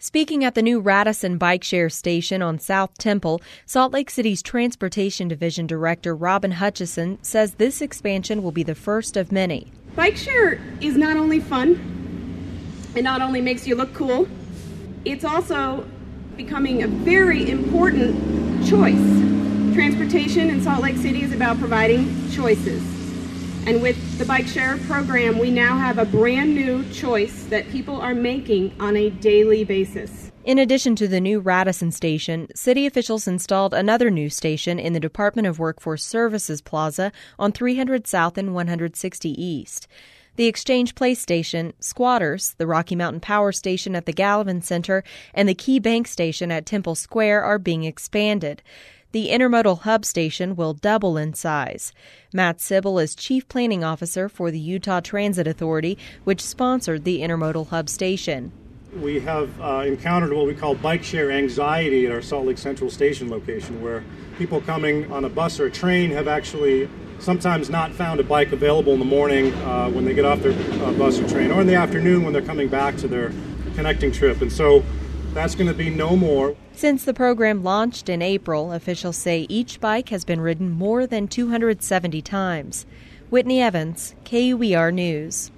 Speaking at the new Radisson Bike Share station on South Temple, Salt Lake City's Transportation Division Director Robin Hutchison says this expansion will be the first of many. Bike share is not only fun, it not only makes you look cool, it's also becoming a very important choice. Transportation in Salt Lake City is about providing choices. And with the Bike Share program, we now have a brand new choice that people are making on a daily basis. In addition to the new Radisson station, city officials installed another new station in the Department of Workforce Services Plaza on 300 South and 160 East. The Exchange Place Station, Squatters, the Rocky Mountain Power Station at the Gallivan Center, and the Key Bank Station at Temple Square are being expanded. The Intermodal Hub Station will double in size. Matt Sybil is Chief Planning Officer for the Utah Transit Authority, which sponsored the Intermodal Hub Station. We have encountered what we call bike share anxiety at our Salt Lake Central Station location, where people coming on a bus or a train have actually sometimes not found a bike available in the morning when they get off their bus or train, or in the afternoon when they're coming back to their connecting trip. And so that's going to be no more. Since the program launched in April, officials say each bike has been ridden more than 270 times. Whitney Evans, KUER News.